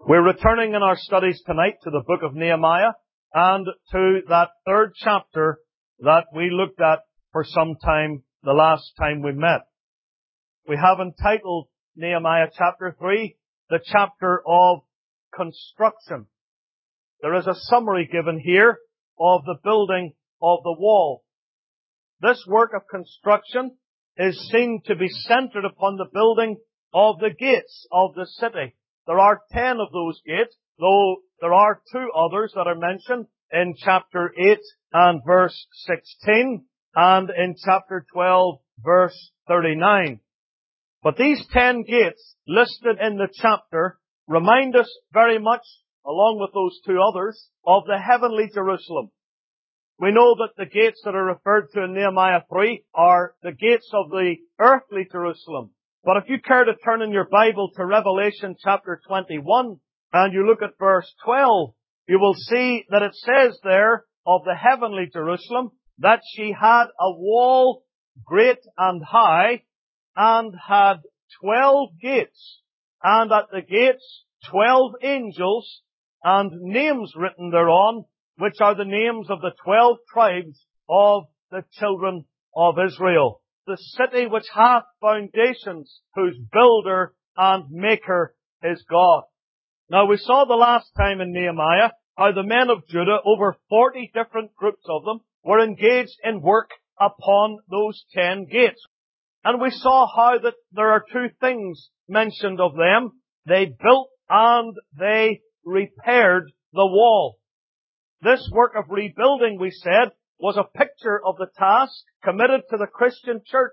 We're returning in our studies tonight to the book of Nehemiah and to that third chapter that we looked at for some time the last time we met. We have entitled Nehemiah chapter 3, the chapter of construction. There is a summary given here of the building of the wall. This work of construction is seen to be centered upon the building of the gates of the city. There are 10 of those gates, though there are 2 others that are mentioned in chapter 8 and verse 16 and in chapter 12 verse 39. But these 10 gates listed in the chapter remind us very much, along with those 2 others, of the heavenly Jerusalem. We know that the gates that are referred to in Nehemiah 3 are the gates of the earthly Jerusalem. But if you care to turn in your Bible to Revelation chapter 21 and you look at verse 12, you will see that it says there of the heavenly Jerusalem that she had a wall great and high and had 12 gates, and at the gates 12 angels and names written thereon, which are the names of the 12 tribes of the children of Israel. The city which hath foundations, whose builder and maker is God. Now we saw the last time in Nehemiah how the men of Judah, over 40 different groups of them, were engaged in work upon those 10 gates. And we saw how that there are 2 things mentioned of them. They built and they repaired the wall. This work of rebuilding, we said, was a picture of the task committed to the Christian church.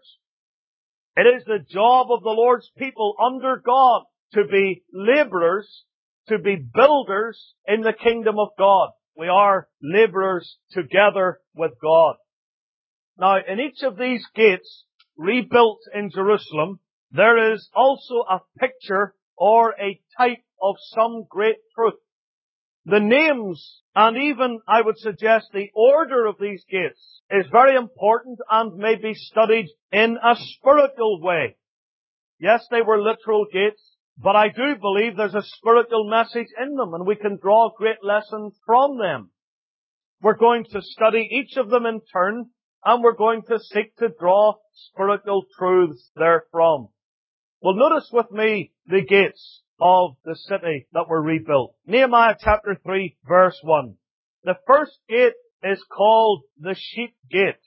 It is the job of the Lord's people under God to be laborers, to be builders in the kingdom of God. We are laborers together with God. Now, in each of these gates rebuilt in Jerusalem, there is also a picture or a type of some great truth. The names, and even, I would suggest, the order of these gates is very important and may be studied in a spiritual way. Yes, they were literal gates, but I do believe there's a spiritual message in them, and we can draw great lessons from them. We're going to study each of them in turn, and we're going to seek to draw spiritual truths therefrom. Well, notice with me the gates of the city that were rebuilt. Nehemiah chapter 3 verse 1. The first gate is called the Sheep Gate.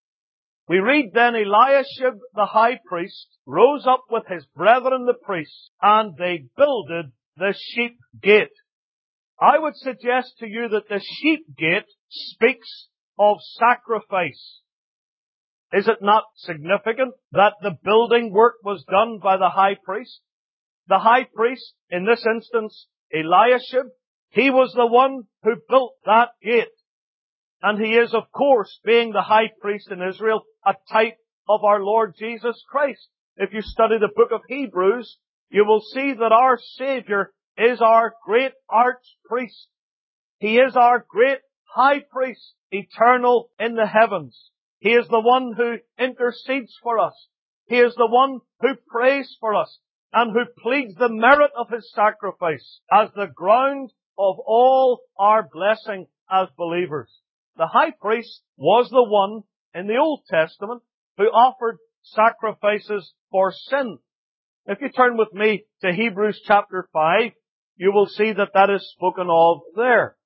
We read, Then Eliashib the high priest rose up with his brethren the priests, and they builded the Sheep Gate. I would suggest to you that the Sheep Gate speaks of sacrifice. Is it not significant that the building work was done by the high priest? The high priest, in this instance, Eliashib, he was the one who built that gate. And he is, of course, being the high priest in Israel, a type of our Lord Jesus Christ. If you study the book of Hebrews, you will see that our Savior is our great archpriest. He is our great high priest, eternal in the heavens. He is the one who intercedes for us. He is the one who prays for us, and who pleads the merit of His sacrifice as the ground of all our blessing as believers. The high priest was the one in the Old Testament who offered sacrifices for sin. If you turn with me to Hebrews chapter 5, you will see that that is spoken of there.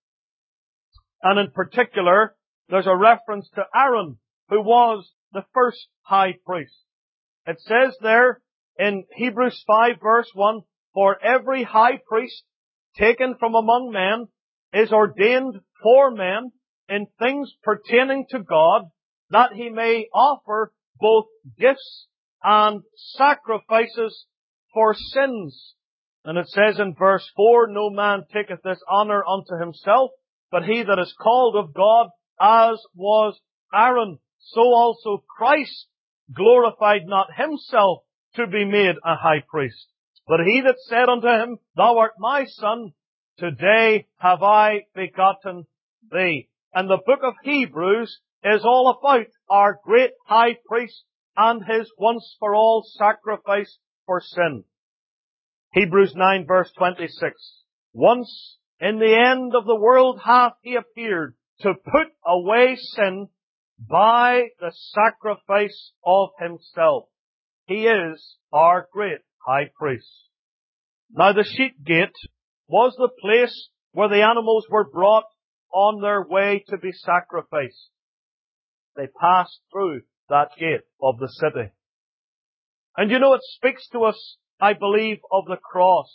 And in particular, there's a reference to Aaron, who was the first high priest. It says there, in Hebrews 5 verse 1, For every high priest taken from among men is ordained for men in things pertaining to God, that he may offer both gifts and sacrifices for sins. And it says in verse 4, No man taketh this honour unto himself, but he that is called of God, as was Aaron. So also Christ glorified not himself to be made a high priest. But he that said unto him, Thou art my son, today have I begotten thee. And the book of Hebrews is all about our great high priest and his once for all sacrifice for sin. Hebrews 9 verse 26. Once in the end of the world hath He appeared to put away sin by the sacrifice of Himself. He is our great high priest. Now the sheep gate was the place where the animals were brought on their way to be sacrificed. They passed through that gate of the city. And you know, it speaks to us, I believe, of the cross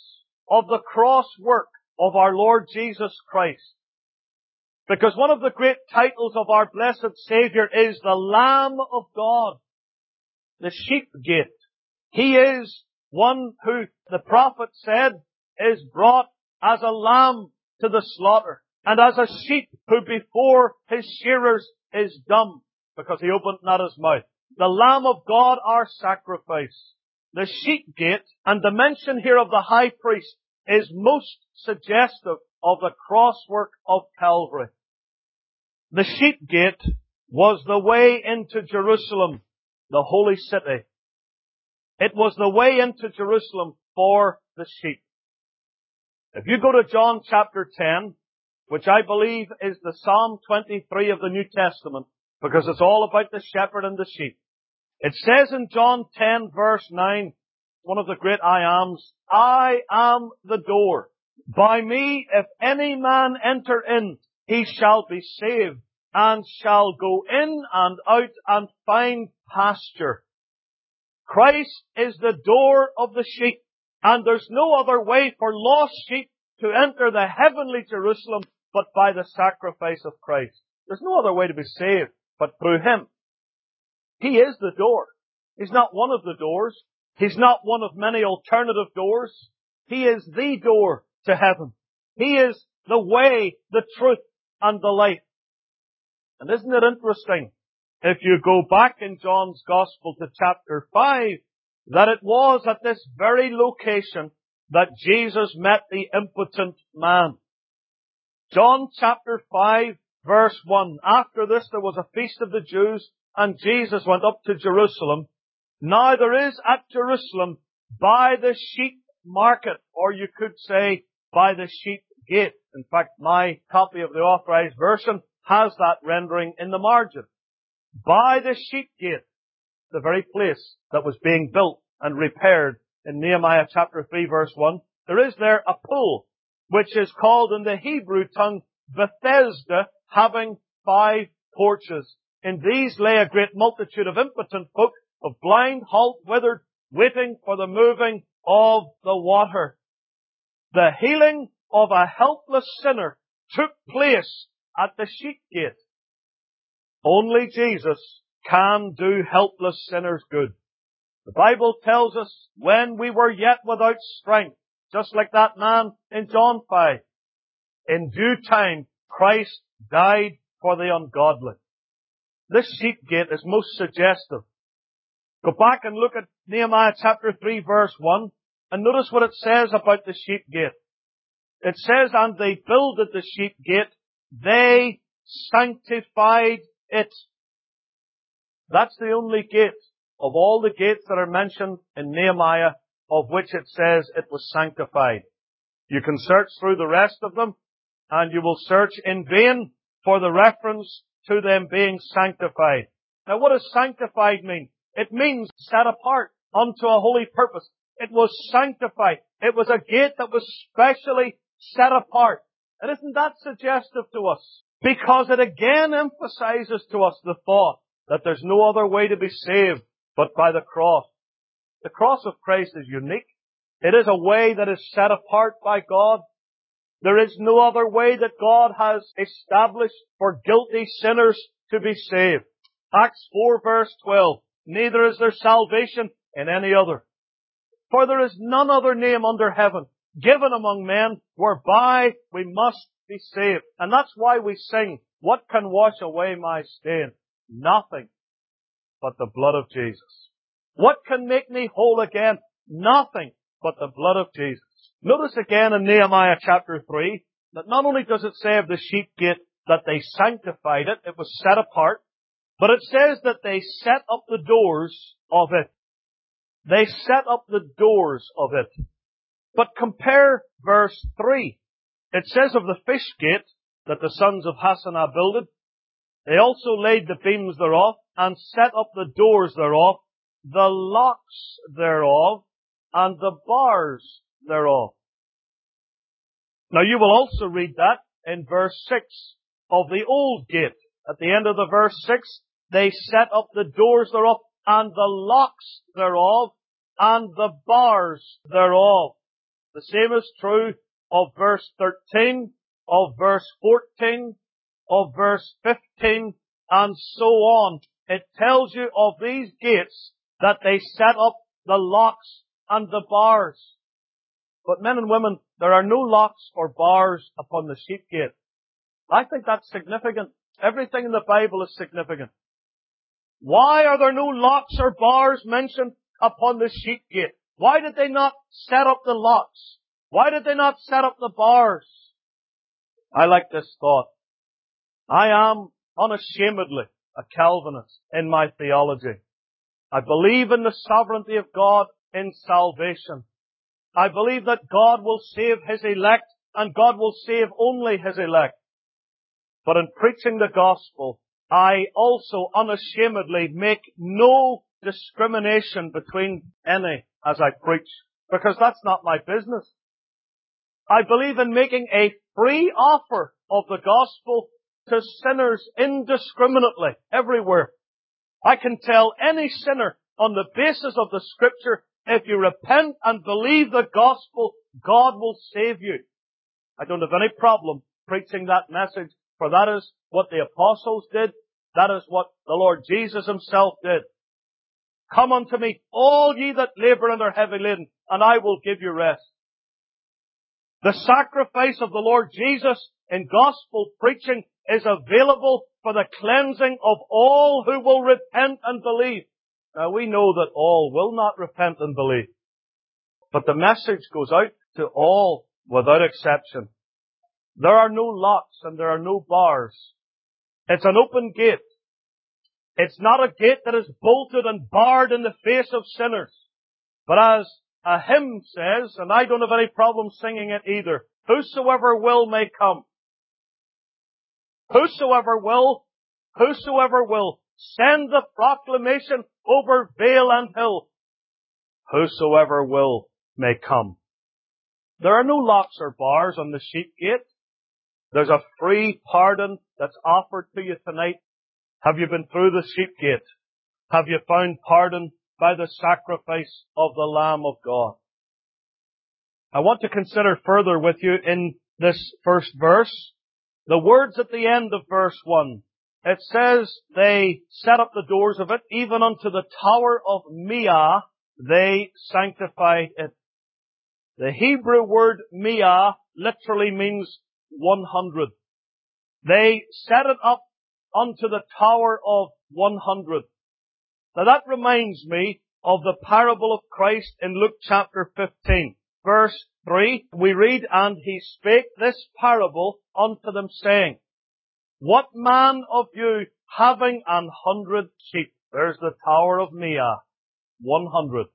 work of our Lord Jesus Christ. Because one of the great titles of our blessed Savior is the Lamb of God, the sheep gate. He is one who the prophet said is brought as a lamb to the slaughter, and as a sheep who before his shearers is dumb, because he opened not his mouth. The Lamb of God, our sacrifice. The sheep gate, and the mention here of the high priest, is most suggestive of the crosswork of Calvary. The sheep gate was the way into Jerusalem, the holy city. It was the way into Jerusalem for the sheep. If you go to John chapter 10, which I believe is the Psalm 23 of the New Testament, because it's all about the shepherd and the sheep. It says in John 10 verse 9, one of the great I ams, I am the door. By me, if any man enter in, he shall be saved, and shall go in and out and find pasture. Christ is the door of the sheep, and there's no other way for lost sheep to enter the heavenly Jerusalem but by the sacrifice of Christ. There's no other way to be saved but through Him. He is the door. He's not one of the doors. He's not one of many alternative doors. He is the door to heaven. He is the way, the truth, and the life. And isn't it interesting, if you go back in John's Gospel to chapter 5, that it was at this very location that Jesus met the impotent man. John chapter 5 verse 1. After this there was a feast of the Jews, and Jesus went up to Jerusalem. Now there is at Jerusalem by the sheep market, or you could say by the sheep gate. In fact, my copy of the Authorized Version has that rendering in the margin. By the sheep gate, the very place that was being built and repaired in Nehemiah chapter 3 verse 1, there is there a pool, which is called in the Hebrew tongue Bethesda, having 5 porches. In these lay a great multitude of impotent folk, of blind, halt, withered, waiting for the moving of the water. The healing of a helpless sinner took place at the sheep gate. Only Jesus can do helpless sinners good. The Bible tells us when we were yet without strength, just like that man in John 5, in due time Christ died for the ungodly. This sheep gate is most suggestive. Go back and look at Nehemiah chapter 3 verse 1 and notice what it says about the sheep gate. It says, and they builded the sheep gate, they sanctified it. That's the only gate of all the gates that are mentioned in Nehemiah of which it says it was sanctified. You can search through the rest of them, and you will search in vain for the reference to them being sanctified. Now what does sanctified mean? It means set apart unto a holy purpose. It was sanctified. It was a gate that was specially set apart. And isn't that suggestive to us? Because it again emphasizes to us the thought that there's no other way to be saved but by the cross. The cross of Christ is unique. It is a way that is set apart by God. There is no other way that God has established for guilty sinners to be saved. Acts 4 verse 12. Neither is there salvation in any other. For there is none other name under heaven given among men whereby we must be saved. And that's why we sing, what can wash away my stain? Nothing but the blood of Jesus. What can make me whole again? Nothing but the blood of Jesus. Notice again in Nehemiah chapter 3 that not only does it say of the sheep gate that they sanctified it, it was set apart, but it says that they set up the doors of it. They set up the doors of it. But compare verse 3. It says of the fish gate that the sons of Hassenaah builded, they also laid the beams thereof, and set up the doors thereof, the locks thereof, and the bars thereof. Now you will also read that in verse 6 of the old gate. At the end of the verse 6, they set up the doors thereof, and the locks thereof, and the bars thereof. The same is true of verse 13, of verse 14, of verse 15, and so on. It tells you of these gates that they set up the locks and the bars. But men and women, there are no locks or bars upon the sheep gate. I think that's significant. Everything in the Bible is significant. Why are there no locks or bars mentioned upon the sheep gate? Why did they not set up the locks? Why did they not set up the bars? I like this thought. I am unashamedly a Calvinist in my theology. I believe in the sovereignty of God in salvation. I believe that God will save His elect, and God will save only His elect. But in preaching the gospel, I also unashamedly make no discrimination between any as I preach, because that's not my business. I believe in making a free offer of the gospel to sinners indiscriminately, everywhere. I can tell any sinner on the basis of the Scripture, if you repent and believe the gospel, God will save you. I don't have any problem preaching that message, for that is what the apostles did. That is what the Lord Jesus Himself did. Come unto me, all ye that labour and are heavy laden, and I will give you rest. The sacrifice of the Lord Jesus in gospel preaching is available for the cleansing of all who will repent and believe. Now we know that all will not repent and believe. But the message goes out to all without exception. There are no locks and there are no bars. It's an open gate. It's not a gate that is bolted and barred in the face of sinners. But as a hymn says, and I don't have any problem singing it either, whosoever will may come. Whosoever will, send the proclamation over vale and hill. Whosoever will may come. There are no locks or bars on the sheep gate. There's a free pardon that's offered to you tonight. Have you been through the sheep gate? Have you found pardon by the sacrifice of the Lamb of God? I want to consider further with you in this first verse, the words at the end of verse 1. It says, they set up the doors of it, even unto the tower of Miah, they sanctify it. The Hebrew word Miah literally means 100. They set it up unto the tower of 100. Now that reminds me of the parable of Christ in Luke chapter 15. Verse 3, we read, and He spake this parable unto them, saying, what man of you having 100 sheep? There's the tower of Miah, 100.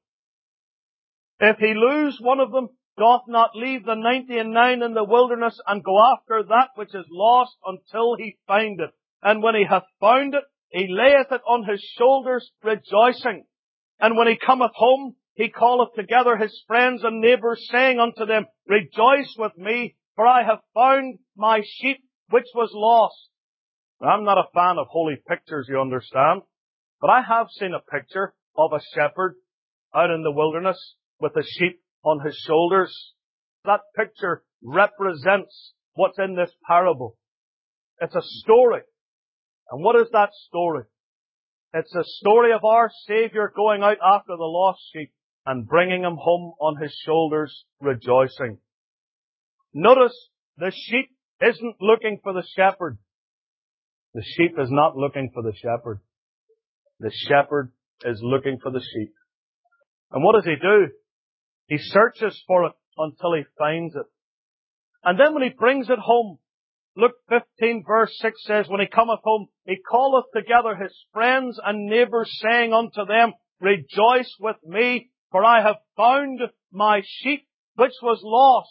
If he lose one of them, doth not leave the 99 in the wilderness, and go after that which is lost until he find it. And when he hath found it, he layeth it on his shoulders, rejoicing. And when he cometh home, he calleth together his friends and neighbours, saying unto them, rejoice with me, for I have found my sheep which was lost. Now, I'm not a fan of holy pictures, you understand, but I have seen a picture of a shepherd out in the wilderness with a sheep on his shoulders. That picture represents what's in this parable. It's a story. And what is that story? It's a story of our Savior going out after the lost sheep and bringing him home on his shoulders, rejoicing. Notice, the sheep isn't looking for the shepherd. The sheep is not looking for the shepherd. The shepherd is looking for the sheep. And what does he do? He searches for it until he finds it. And then when he brings it home, Luke 15 verse 6 says, when he cometh home, he calleth together his friends and neighbours, saying unto them, rejoice with me, for I have found my sheep which was lost.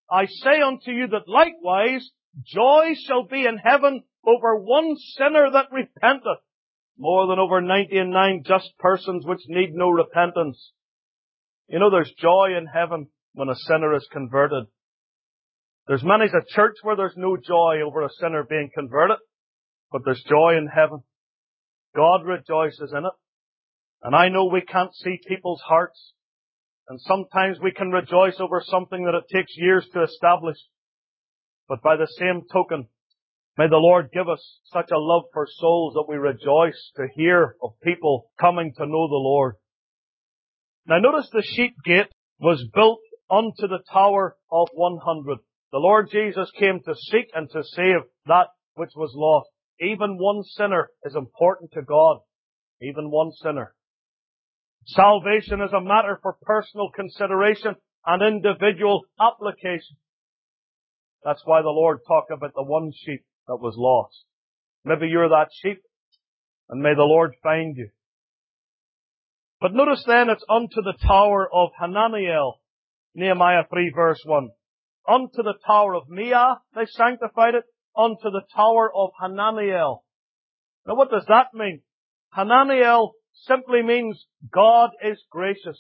I say unto you that likewise joy shall be in heaven over one sinner that repenteth, more than over 99 just persons which need no repentance. You know, there's joy in heaven when a sinner is converted. There's many's a church where there's no joy over a sinner being converted, but there's joy in heaven. God rejoices in it. And I know we can't see people's hearts, and sometimes we can rejoice over something that it takes years to establish. But by the same token, may the Lord give us such a love for souls that we rejoice to hear of people coming to know the Lord. Now notice the sheep gate was built unto the Tower of 100. The Lord Jesus came to seek and to save that which was lost. Even one sinner is important to God. Even one sinner. Salvation is a matter for personal consideration and individual application. That's why the Lord talked about the one sheep that was lost. Maybe you're that sheep, and may the Lord find you. But notice then it's unto the tower of Hananiel, Nehemiah 3 verse 1. Unto the tower of Meah, they sanctified it, unto the tower of Hananiel. Now what does that mean? Hananiel simply means God is gracious.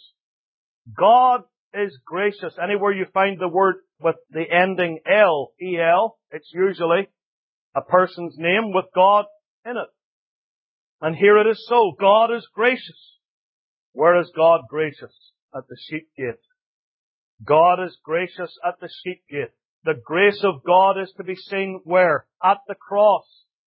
God is gracious. Anywhere you find the word with the ending L, E-L, it's usually a person's name with God in it. And here it is so. God is gracious. Where is God gracious? At the sheep gate. God is gracious at the sheep gate. The grace of God is to be seen where? At the cross.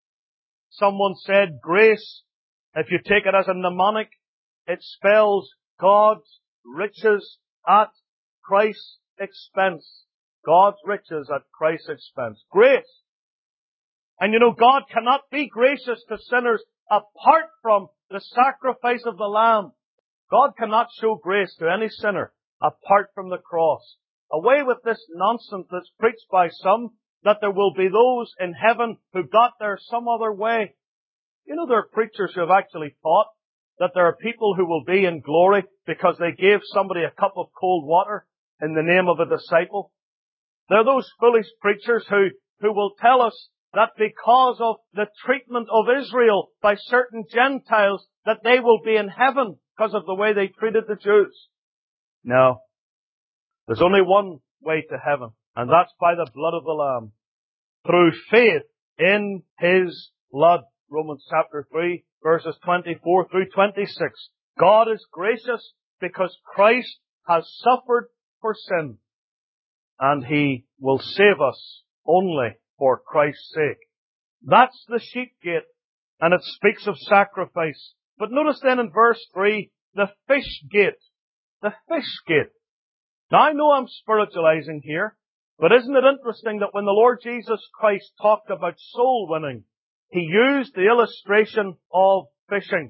Someone said grace, if you take it as a mnemonic, it spells God's riches at Christ's expense. God's riches at Christ's expense. Grace. And you know, God cannot be gracious to sinners apart from the sacrifice of the Lamb. God cannot show grace to any sinner apart from the cross. Away with this nonsense that's preached by some, that there will be those in heaven who got there some other way. You know, there are preachers who have actually taught that there are people who will be in glory because they gave somebody a cup of cold water in the name of a disciple. There are those foolish preachers who will tell us that because of the treatment of Israel by certain Gentiles, that they will be in heaven because of the way they treated the Jews. No. There's only one way to heaven, and that's by the blood of the Lamb. Through faith in His blood. Romans chapter 3, verses 24 through 26. God is gracious because Christ has suffered for sin, and He will save us only for Christ's sake. That's the sheep gate, and it speaks of sacrifice. But notice then in verse 3, the fish gate. The fish gate. Now I know I'm spiritualizing here, but isn't it interesting that when the Lord Jesus Christ talked about soul winning, He used the illustration of fishing.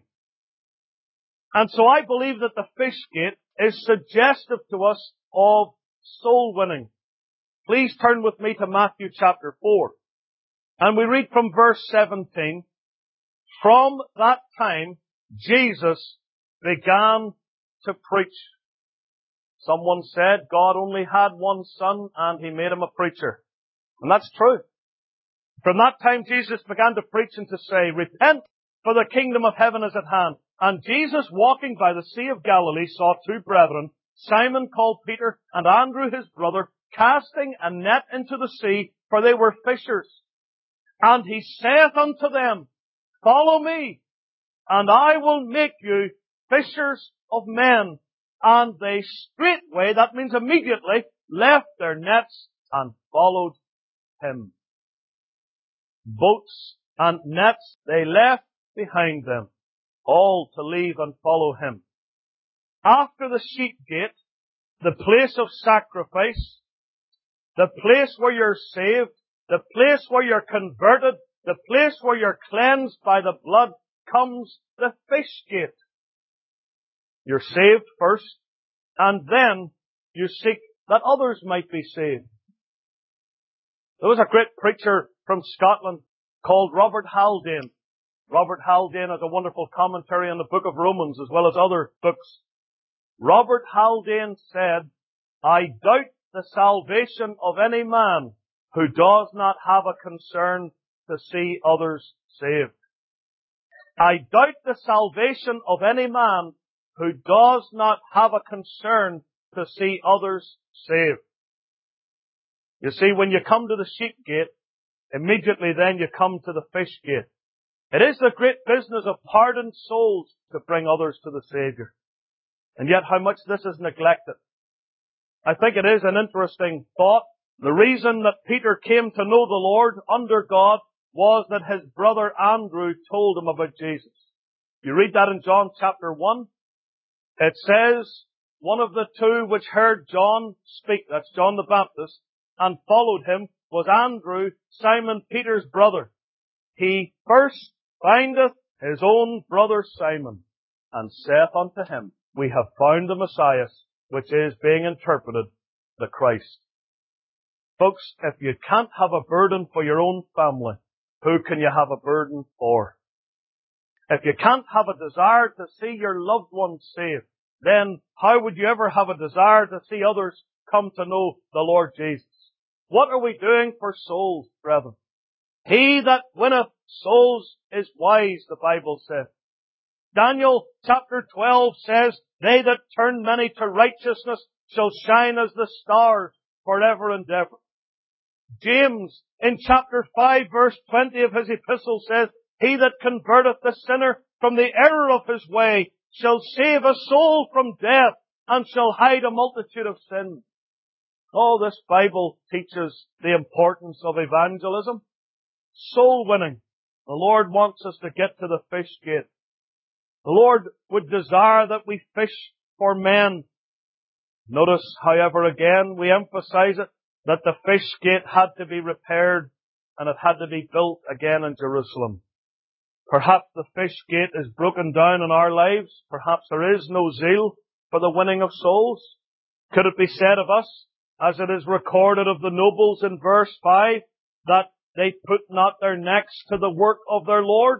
And so I believe that the fish gate is suggestive to us of soul winning. Please turn with me to Matthew chapter 4. And we read from verse 17, from that time Jesus began to preach. Someone said God only had one son and He made Him a preacher. And that's true. From that time Jesus began to preach and to say, repent, for the kingdom of heaven is at hand. And Jesus, walking by the Sea of Galilee, saw two brethren, Simon called Peter and Andrew his brother, casting a net into the sea, for they were fishers. And He saith unto them, follow me, and I will make you fishers of men. And they straightway, that means immediately, left their nets and followed Him. Boats and nets they left behind them, all to leave and follow Him. After the sheep gate, the place of sacrifice, the place where you're saved, the place where you're converted, the place where you're cleansed by the blood, comes the fish gate. You're saved first, and then you seek that others might be saved. There was a great preacher from Scotland called Robert Haldane. Robert Haldane has a wonderful commentary on the book of Romans as well as other books. Robert Haldane said, I doubt the salvation of any man who does not have a concern to see others saved. I doubt the salvation of any man who does not have a concern to see others saved. You see, when you come to the sheep gate, immediately then you come to the fish gate. It is the great business of pardoned souls to bring others to the Savior. And yet how much this is neglected. I think it is an interesting thought. The reason that Peter came to know the Lord under God was that his brother Andrew told him about Jesus. You read that in John chapter 1. It says, one of the two which heard John speak, that's John the Baptist, and followed him, was Andrew, Simon Peter's brother. He first findeth his own brother Simon, and saith unto him, We have found the Messiah, which is being interpreted, the Christ. Folks, if you can't have a burden for your own family, who can you have a burden for? If you can't have a desire to see your loved ones saved, then how would you ever have a desire to see others come to know the Lord Jesus? What are we doing for souls, brethren? He that winneth souls is wise, the Bible says. Daniel chapter 12 says, They that turn many to righteousness shall shine as the stars forever and ever. James in chapter 5 verse 20 of his epistle says, He that converteth the sinner from the error of his way shall save a soul from death and shall hide a multitude of sins. Oh, this Bible teaches the importance of evangelism. Soul winning. The Lord wants us to get to the fish gate. The Lord would desire that we fish for men. Notice, however, again, we emphasize it, that the fish gate had to be repaired and it had to be built again in Jerusalem. Perhaps the fish gate is broken down in our lives. Perhaps there is no zeal for the winning of souls. Could it be said of us, as it is recorded of the nobles in verse 5, that they put not their necks to the work of their Lord?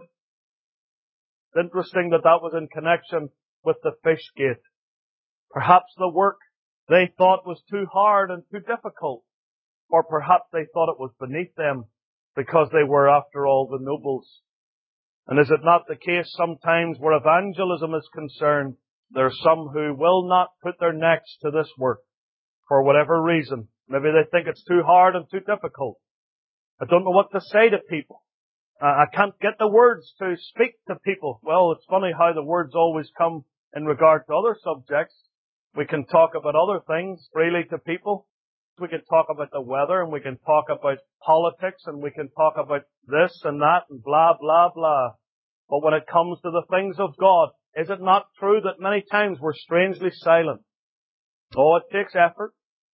It's interesting that that was in connection with the fish gate. Perhaps the work they thought was too hard and too difficult. Or perhaps they thought it was beneath them because they were, after all, the nobles. And is it not the case sometimes where evangelism is concerned, there are some who will not put their necks to this work for whatever reason. Maybe they think it's too hard and too difficult. I don't know what to say to people. I can't get the words to speak to people. Well, it's funny how the words always come in regard to other subjects. We can talk about other things freely to people. We can talk about the weather, and we can talk about politics, and we can talk about this and that and blah, blah, blah. But when it comes to the things of God, is it not true that many times we're strangely silent? Oh, it takes effort.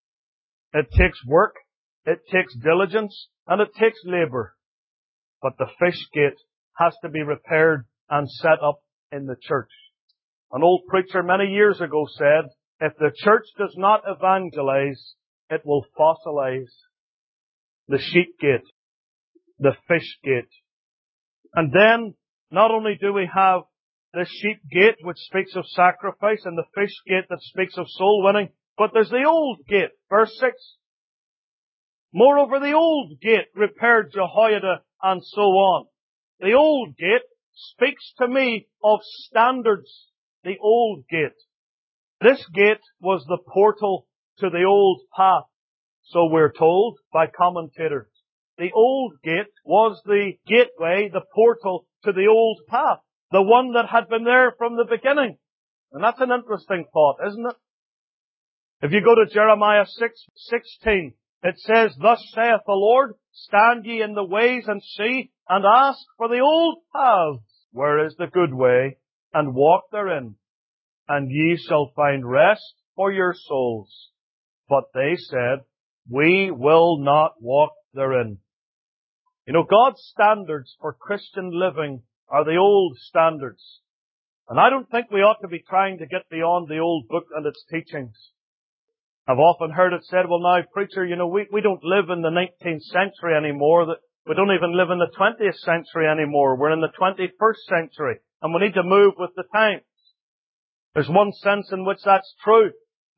It takes work. It takes diligence. And it takes labor. But the fish gate has to be repaired and set up in the church. An old preacher many years ago said, if the church does not evangelize, it will fossilize. The sheep gate, the fish gate. And then, not only do we have the sheep gate, which speaks of sacrifice, and the fish gate that speaks of soul winning, but there's the old gate, verse 6. Moreover, the old gate repaired Jehoiada, and so on. The old gate speaks to me of standards. The old gate. This gate was the portal to the old path, so we're told by commentators. The old gate was the gateway, the portal to the old path, the one that had been there from the beginning. And that's an interesting thought, isn't it? If you go to Jeremiah 6:16, it says, Thus saith the Lord, stand ye in the ways and see, and ask for the old paths, where is the good way, and walk therein, and ye shall find rest for your souls. But they said, We will not walk therein. You know, God's standards for Christian living are the old standards. And I don't think we ought to be trying to get beyond the old book and its teachings. I've often heard it said, well now, preacher, you know, we don't live in the 19th century anymore. We don't even live in the 20th century anymore. We're in the 21st century. And we need to move with the times. There's one sense in which that's true.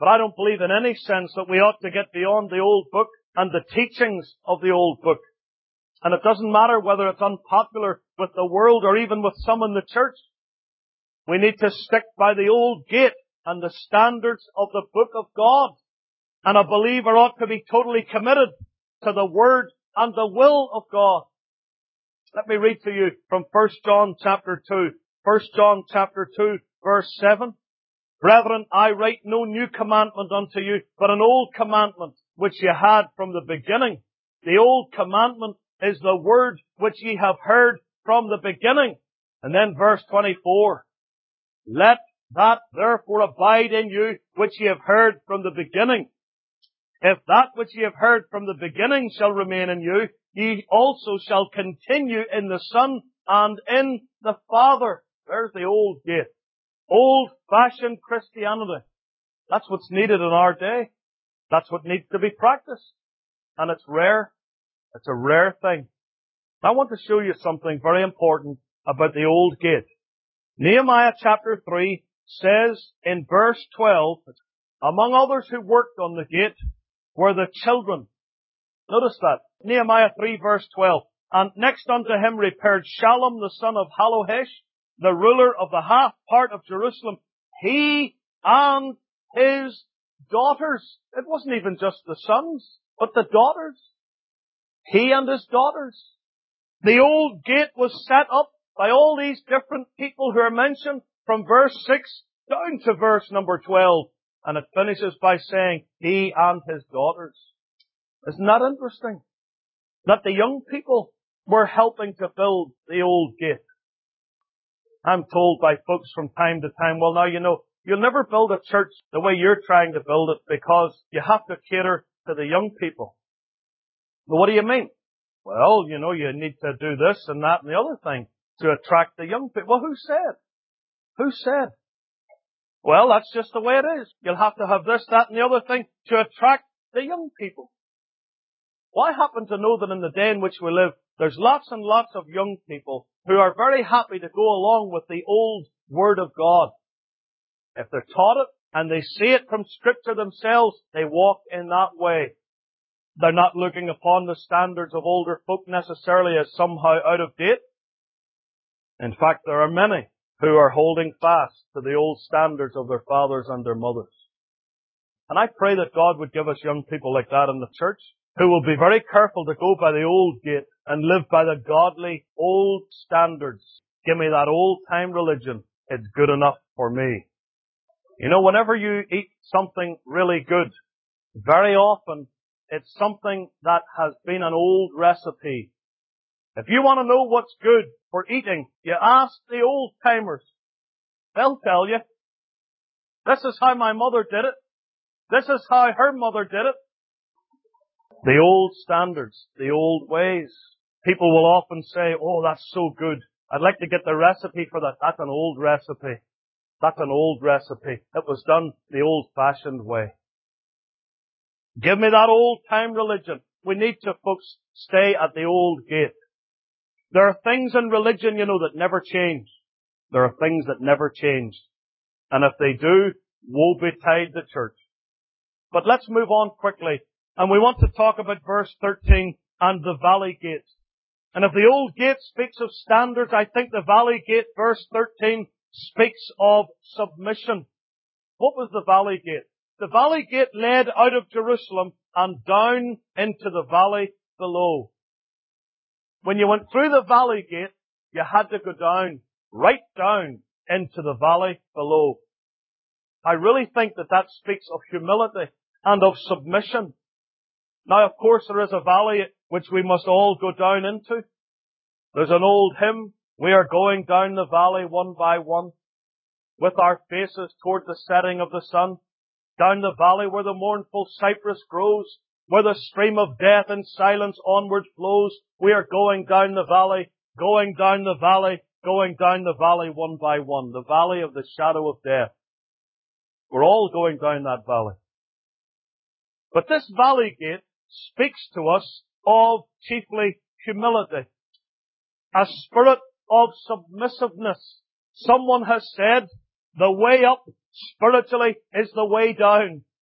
But I don't believe in any sense that we ought to get beyond the old book and the teachings of the old book. And it doesn't matter whether it's unpopular with the world or even with some in the church. We need to stick by the old gate and the standards of the book of God. And a believer ought to be totally committed to the Word and the will of God. Let me read to you from 1 John chapter 2. 1 John chapter 2 verse 7. Brethren, I write no new commandment unto you, but an old commandment which ye had from the beginning. The old commandment is the word which ye have heard from the beginning. And then verse 24. Let that therefore abide in you which ye have heard from the beginning. If that which ye have heard from the beginning shall remain in you, ye also shall continue in the Son and in the Father. There's the old gate. Old-fashioned Christianity. That's what's needed in our day. That's what needs to be practiced. And it's rare. It's a rare thing. I want to show you something very important about the old gate. Nehemiah chapter 3 says in verse 12, among others who worked on the gate were the children. Notice that. Nehemiah 3 verse 12. And next unto him repaired Shallum the son of Hallohesh, the ruler of the half part of Jerusalem, he and his daughters. It wasn't even just the sons, but the daughters. He and his daughters. The old gate was set up by all these different people who are mentioned from verse 6 down to verse number 12. And it finishes by saying, he and his daughters. Isn't that interesting? That the young people were helping to build the old gate. I'm told by folks from time to time, well now, you'll never build a church the way you're trying to build it because you have to cater to the young people. Well, what do you mean? Well, you need to do this and that and the other thing to attract the young people. Well, who said? Who said? Well, that's just the way it is. You'll have to have this, that and the other thing to attract the young people. Well, I happen to know that in the day in which we live, there's lots and lots of young people who are very happy to go along with the old Word of God. If they're taught it and they see it from Scripture themselves, they walk in that way. They're not looking upon the standards of older folk necessarily as somehow out of date. In fact, there are many who are holding fast to the old standards of their fathers and their mothers. And I pray that God would give us young people like that in the church, who will be very careful to go by the old gate and live by the godly old standards. Give me that old-time religion. It's good enough for me. Whenever you eat something really good, very often it's something that has been an old recipe. If you want to know what's good for eating, you ask the old-timers. They'll tell you. This is how my mother did it. This is how her mother did it. The old standards, the old ways. People will often say, oh, that's so good. I'd like to get the recipe for that. That's an old recipe. That's an old recipe. It was done the old-fashioned way. Give me that old-time religion. We need to, folks, stay at the old gate. There are things in religion, that never change. There are things that never change. And if they do, woe betide the church. But let's move on quickly. And we want to talk about verse 13 and the valley gate. And if the old gate speaks of standards, I think the valley gate, verse 13, speaks of submission. What was the valley gate? The valley gate led out of Jerusalem and down into the valley below. When you went through the valley gate, you had to go down, right down into the valley below. I really think that speaks of humility and of submission. Now, of course, there is a valley which we must all go down into. There's an old hymn, we are going down the valley one by one, with our faces toward the setting of the sun, down the valley where the mournful cypress grows, where the stream of death in silence onward flows. We are going down the valley, going down the valley, going down the valley one by one, the valley of the shadow of death. We're all going down that valley. But this valley gate speaks to us of chiefly humility, a spirit of submissiveness. Someone has said, the way up spiritually is the way down.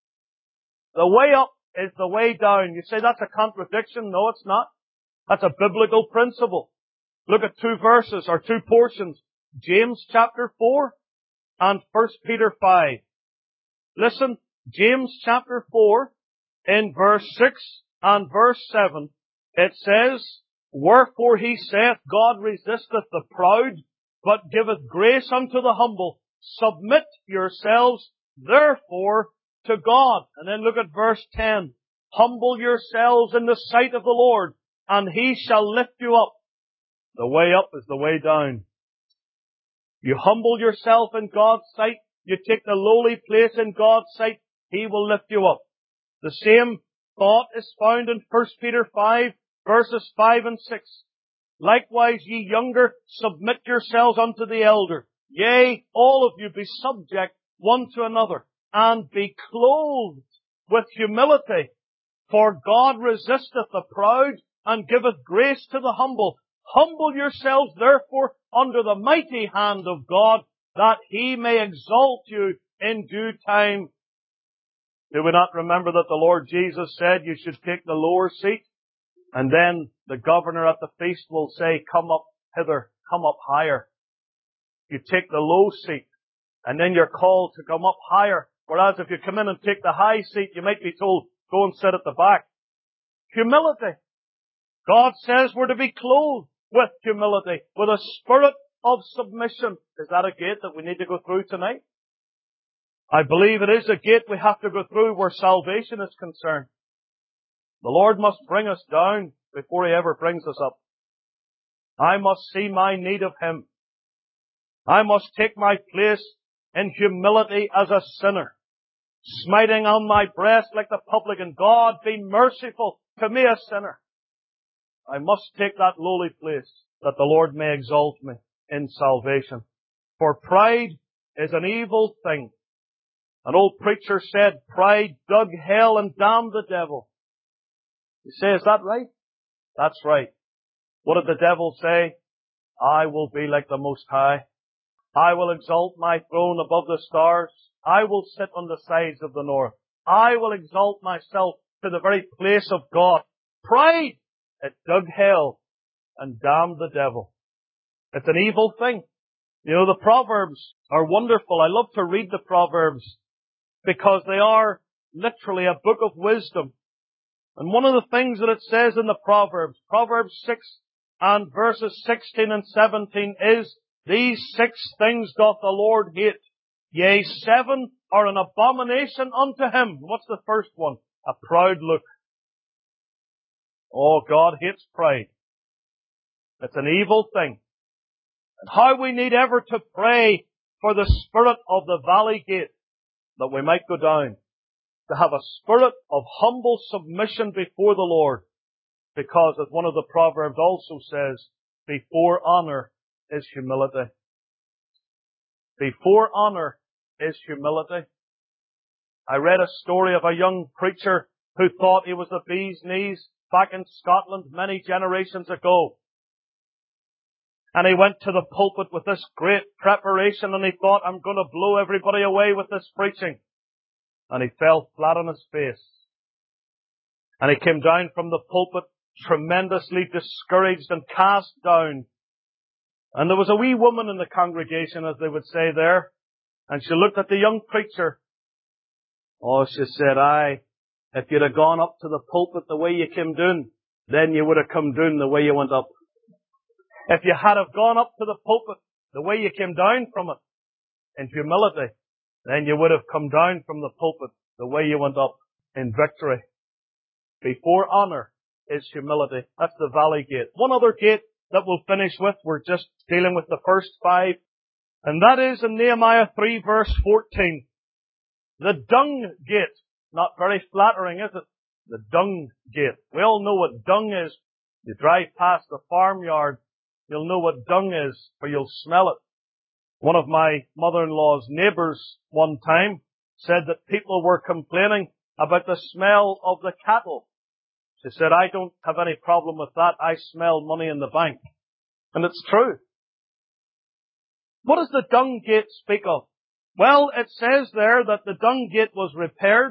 The way up is the way down. You say that's a contradiction. No, it's not. That's a biblical principle. Look at two verses or two portions. James chapter 4 and 1 Peter 5. Listen, James chapter 4 in verse 6 and verse 7. It says, Wherefore he saith, God resisteth the proud, but giveth grace unto the humble. Submit yourselves, therefore, to God. And then look at verse 10. Humble yourselves in the sight of the Lord, and He shall lift you up. The way up is the way down. You humble yourself in God's sight. You take the lowly place in God's sight. He will lift you up. The same thought is found in 1 Peter 5, verses 5 and 6. Likewise, ye younger, submit yourselves unto the elder. Yea, all of you be subject one to another, and be clothed with humility. For God resisteth the proud, and giveth grace to the humble. Humble yourselves, therefore, under the mighty hand of God, that He may exalt you in due time. Do we not remember that the Lord Jesus said you should take the lower seat? And then the governor at the feast will say, come up hither, come up higher. You take the low seat, and then you're called to come up higher. Whereas if you come in and take the high seat, you might be told, go and sit at the back. Humility. God says we're to be clothed with humility, with a spirit of submission. Is that a gate that we need to go through tonight? I believe it is a gate we have to go through where salvation is concerned. The Lord must bring us down before He ever brings us up. I must see my need of Him. I must take my place in humility as a sinner, smiting on my breast like the publican. God, be merciful to me, a sinner. I must take that lowly place that the Lord may exalt me in salvation. For pride is an evil thing. An old preacher said, pride dug hell and damned the devil. You say, is that right? That's right. What did the devil say? I will be like the Most High. I will exalt my throne above the stars. I will sit on the sides of the north. I will exalt myself to the very place of God. Pride, it dug hell and damned the devil. It's an evil thing. You know, the Proverbs are wonderful. I love to read the Proverbs because they are literally a book of wisdom. And one of the things that it says in the Proverbs, Proverbs 6 and verses 16 and 17 is, these 6 things doth the Lord hate. Yea, 7 are an abomination unto Him. What's the first one? A proud look. Oh, God hates pride. It's an evil thing. And how we need ever to pray for the spirit of the valley gate, that we might go down, to have a spirit of humble submission before the Lord. Because as one of the Proverbs also says, before honor is humility. Before honor is humility. I read a story of a young preacher who thought he was the bee's knees back in Scotland many generations ago. And he went to the pulpit with this great preparation and he thought, I'm going to blow everybody away with this preaching. And he fell flat on his face. And he came down from the pulpit tremendously discouraged and cast down. And there was a wee woman in the congregation, as they would say there, and she looked at the young preacher. Oh, she said, aye, if you'd have gone up to the pulpit the way you came down, then you would have come down the way you went up. If you had have gone up to the pulpit the way you came down from it, in humility, then you would have come down from the pulpit the way you went up, in victory. Before honor is humility. That's the valley gate. One other gate that we'll finish with, we're just dealing with the first 5, and that is in Nehemiah 3 verse 14. The dung gate. Not very flattering, is it? The dung gate. We all know what dung is. You drive past the farmyard, you'll know what dung is, or you'll smell it. One of my mother-in-law's neighbours one time said that people were complaining about the smell of the cattle. She said, I don't have any problem with that. I smell money in the bank. And it's true. What does the dung gate speak of? Well, it says there that the dung gate was repaired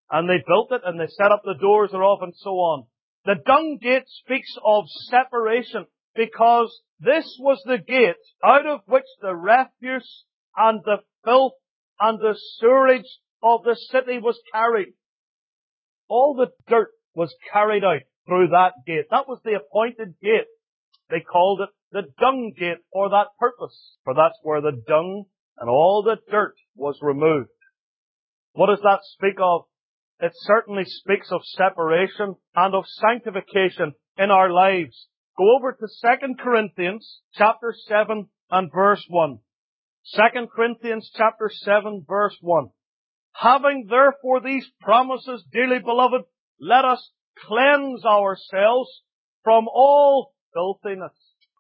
And they built it and they set up the doors thereof and so on. The dung gate speaks of separation because this was the gate out of which the refuse and the filth and the sewerage of the city was carried. All the dirt was carried out through that gate. That was the appointed gate. They called it the dung gate for that purpose, for that's where the dung and all the dirt was removed. What does that speak of? It certainly speaks of separation and of sanctification in our lives. Go over to 2 Corinthians chapter 7 and verse 1. 2 Corinthians chapter 7 verse 1. Having therefore these promises, dearly beloved, let us cleanse ourselves from all filthiness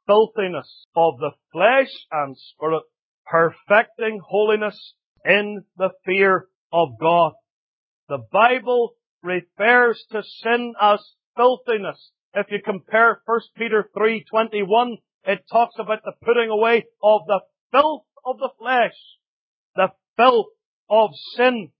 of the flesh and spirit, perfecting holiness in the fear of God. The Bible refers to sin as filthiness. If you compare 1 Peter 3:21, it talks about the putting away of the filth of the flesh, the filth of sin.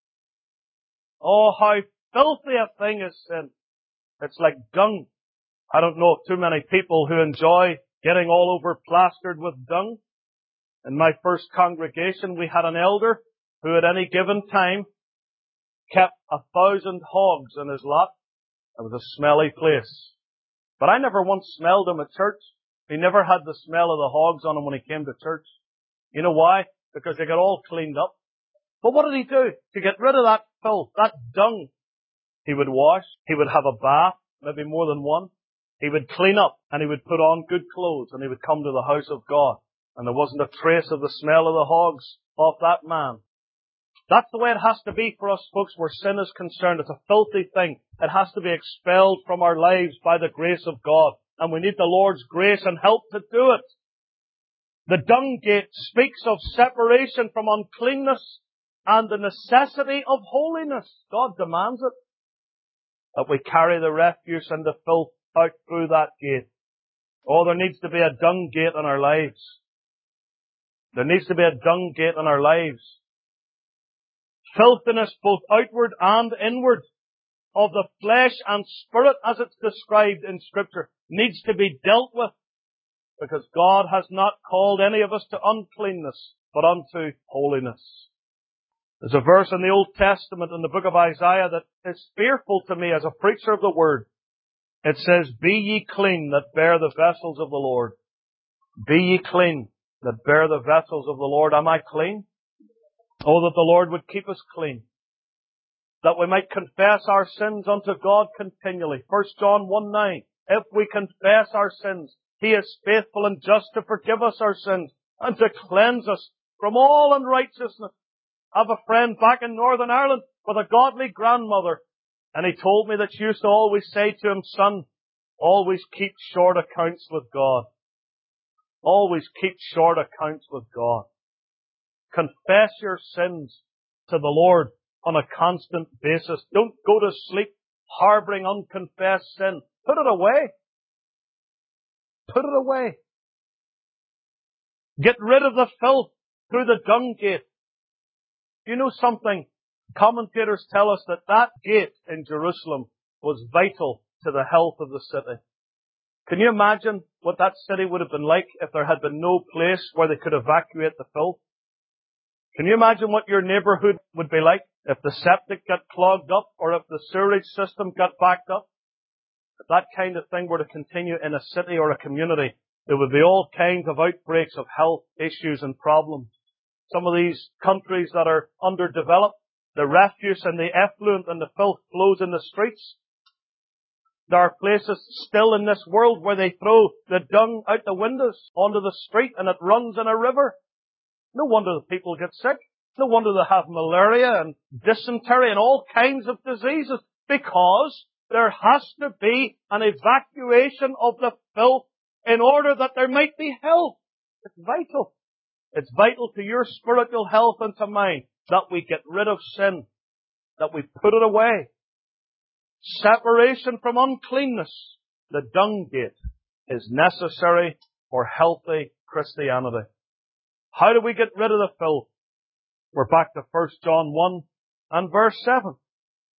Oh, how filthy a thing is sin. It's like dung. I don't know of too many people who enjoy getting all over plastered with dung. In my first congregation, we had an elder who at any given time kept 1,000 hogs in his lot. It was a smelly place. But I never once smelled him at church. He never had the smell of the hogs on him when he came to church. You know why? Because they got all cleaned up. But what did he do? To get rid of that filth, that dung, he would wash, he would have a bath, maybe more than one. He would clean up and he would put on good clothes and he would come to the house of God. And there wasn't a trace of the smell of the hogs off that man. That's the way it has to be for us, folks, where sin is concerned. It's a filthy thing. It has to be expelled from our lives by the grace of God. And we need the Lord's grace and help to do it. The dung gate speaks of separation from uncleanness and the necessity of holiness. God demands it. That we carry the refuse and the filth out through that gate. Oh, there needs to be a dung gate in our lives. There needs to be a dung gate in our lives. Filthiness, both outward and inward, of the flesh and spirit, as it's described in Scripture, needs to be dealt with, because God has not called any of us to uncleanness, but unto holiness. There's a verse in the Old Testament in the book of Isaiah that is fearful to me as a preacher of the Word. It says, "Be ye clean that bear the vessels of the Lord." Be ye clean that bear the vessels of the Lord. Am I clean? Oh, that the Lord would keep us clean, that we might confess our sins unto God continually. 1 John 1:9. If we confess our sins, He is faithful and just to forgive us our sins and to cleanse us from all unrighteousness. I have a friend back in Northern Ireland with a godly grandmother, and he told me that she used to always say to him, "Son, always keep short accounts with God. Always keep short accounts with God." Confess your sins to the Lord on a constant basis. Don't go to sleep harboring unconfessed sin. Put it away. Put it away. Get rid of the filth through the dung gate. You know something? Commentators tell us that that gate in Jerusalem was vital to the health of the city. Can you imagine what that city would have been like if there had been no place where they could evacuate the filth? Can you imagine what your neighbourhood would be like if the septic got clogged up or if the sewerage system got backed up? If that kind of thing were to continue in a city or a community, there would be all kinds of outbreaks of health issues and problems. Some of these countries that are underdeveloped, the refuse and the effluent and the filth flows in the streets. There are places still in this world where they throw the dung out the windows onto the street and it runs in a river. No wonder the people get sick. No wonder they have malaria and dysentery and all kinds of diseases, because there has to be an evacuation of the filth in order that there might be health. It's vital. It's vital to your spiritual health and to mine that we get rid of sin, that we put it away. Separation from uncleanness, the dung gate, is necessary for healthy Christianity. How do we get rid of the filth? We're back to 1 John 1 and verse 7.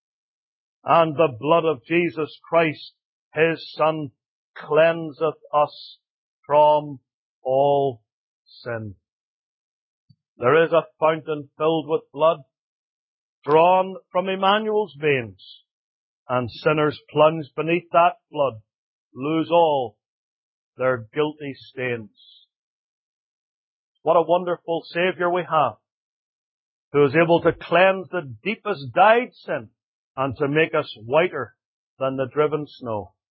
And the blood of Jesus Christ, His Son, cleanseth us from all sin. There is a fountain filled with blood, drawn from Emmanuel's veins, and sinners plunged beneath that flood lose all their guilty stains. What a wonderful Saviour we have, who is able to cleanse the deepest dyed sin and to make us whiter than the driven snow.